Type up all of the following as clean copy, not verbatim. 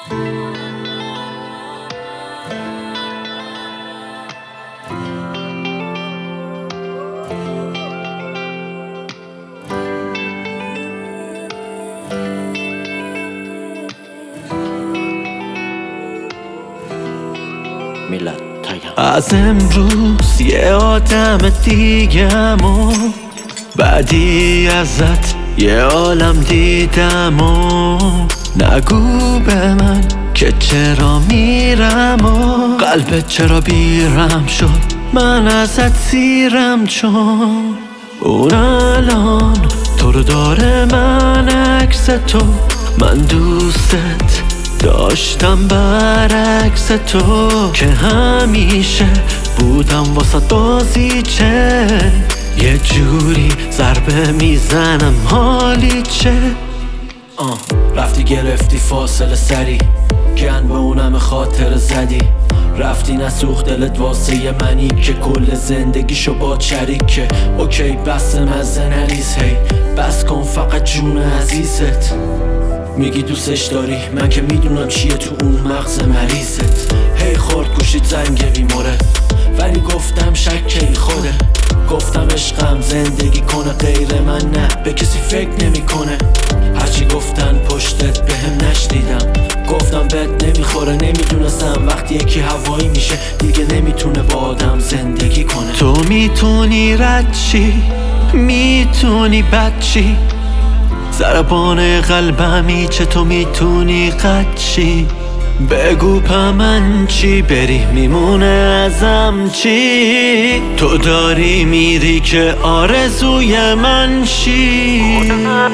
از امروز یه آدم دیگم و بعدی ازت یه عالم دیدم و نگو به من که چرا میرم و قلبت چرا بیرم شد من ازت سیرم چون اون الان تو رو داره من عکس تو من دوستت داشتم برعکس تو که همیشه بودم واسه بازیچه یه جوری ضربه میزنم حالی چه رفتی گرفتی فاصله سری گن به اونم خاطر زدی رفتی نسوخت دلت واسه منی که کل زندگیشو با شریکه اوکی بس مزه نریز هی بس کن فقط جون عزیزت میگی دوستش داری من که میدونم چیه تو اون مغز مریضت هی خورد گوشید زنگ بیموره ولی گفتم شکی خوده گفتم عشقم زندگی کنه غیر من نه به کسی فکر نمیکنه هرچی گفتن پشتت بهم نشنیدم گفتم بد نمیخوره نمیدونستم وقتی یکی هوایی میشه دیگه نمیتونه با آدم زندگی کنه تو میتونی رد چی میتونی بد چی ضربان قلبمی چه تو میتونی قد چی بگو پا من چی بری میمونه ازم چی تو داری میری که آرزوی من شی من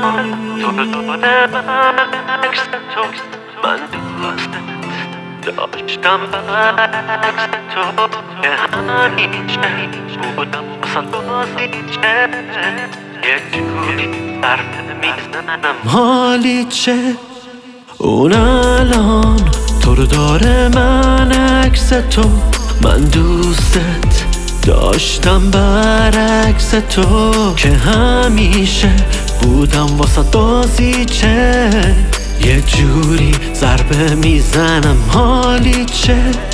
داشتم برعکس تو که همیشه بودم واسه بازیچه یه جوری ضربه میزنم حالی چه اون الان تو رو داره من عکس تو من دوستت داشتم برعکس تو که همیشه بودم واسه بازیچه یه جوری ضربه میزنم حالی چه